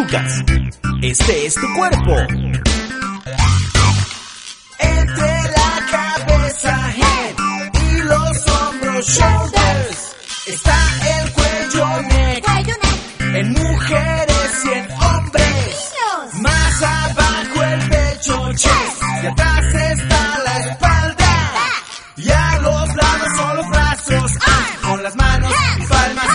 podcast. Este es tu cuerpo. Entre la cabeza, head, y los hombros, shoulders, está el cuello, neck, en mujeres y en hombres, más abajo el pecho, chest, y atrás está la espalda, y a los lados son los brazos, con las manos y palmas